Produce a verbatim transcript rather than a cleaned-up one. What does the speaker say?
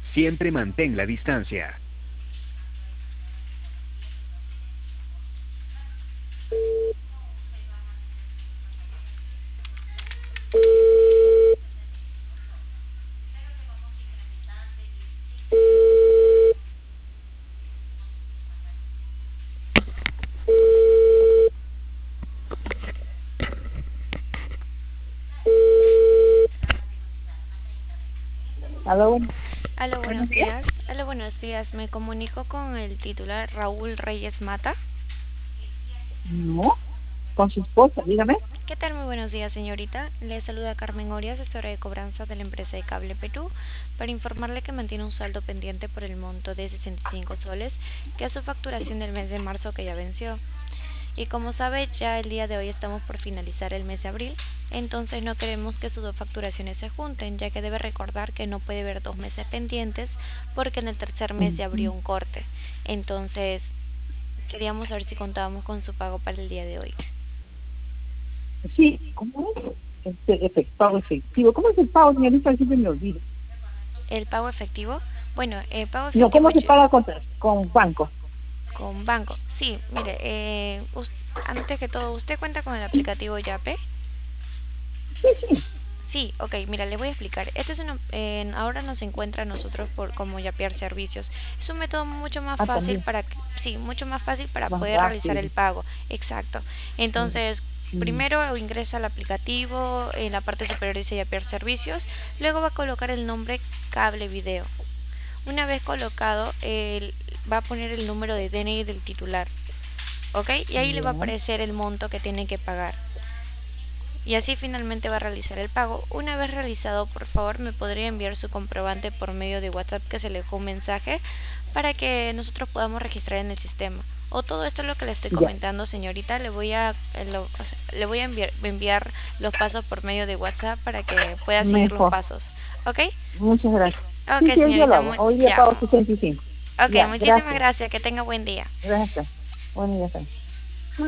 Siempre mantén la distancia. Aló, Aló, buenos buenos días. días. Aló, buenos días. Me comunico con el titular Raúl Reyes Mata. No, con su esposa, dígame. ¿Qué tal? Muy buenos días, señorita. Le saluda Carmen Orias, asesora de cobranza de la empresa de Cable Perú, para informarle que mantiene un saldo pendiente por el monto de sesenta y cinco soles, que es su facturación del mes de marzo que ya venció. Y como sabe, ya el día de hoy estamos por finalizar el mes de abril, entonces no queremos que sus dos facturaciones se junten, ya que debe recordar que no puede haber dos meses pendientes porque en el tercer mes ya abrió Ujú. un corte. Entonces, queríamos saber si contábamos con su pago para el día de hoy. Sí, ¿cómo es? Este, efe- pago efectivo. ¿Cómo es el pago, señorita? Siempre me olvido. ¿El pago efectivo? Bueno, el pago No, efectivo ¿cómo se yo- paga con, con banco? con banco. Sí, mire, eh, us- antes que todo, ¿usted cuenta con el aplicativo Yape? Sí, sí. Sí, ok, mira, le voy a explicar. Este es una, eh, ahora nos encuentra a nosotros por como Yapear Servicios. Es un método mucho más Ah, fácil también, para, que- sí, mucho más fácil para más poder realizar rápido. el pago. Exacto. Mm, Entonces, mm, primero ingresa al aplicativo, en la parte superior dice Yapear Servicios, luego va a colocar el nombre Cable Video. Una vez colocado, el- va a poner el número de D N I del titular, ¿ok? Y ahí le va a ya, aparecer el monto que tiene que pagar. Y así finalmente va a realizar el pago. Una vez realizado, por favor, me podría enviar su comprobante por medio de WhatsApp, que se le dejó un mensaje para que nosotros podamos registrar en el sistema. O todo esto lo que le estoy ya. comentando, señorita, le voy a eh, lo- o sea, le voy a enviar, enviar los pasos por medio de WhatsApp para que pueda seguir los Mejor. pasos. ¿Ok? Muchas gracias. Sí, Ok, sí, hoy día lo señorita, hago. mu- Hoy día ya. pago sesenta y cinco. Ok, Ya, muchísimas gracias. gracias. Que tenga buen día. Gracias. Buen día.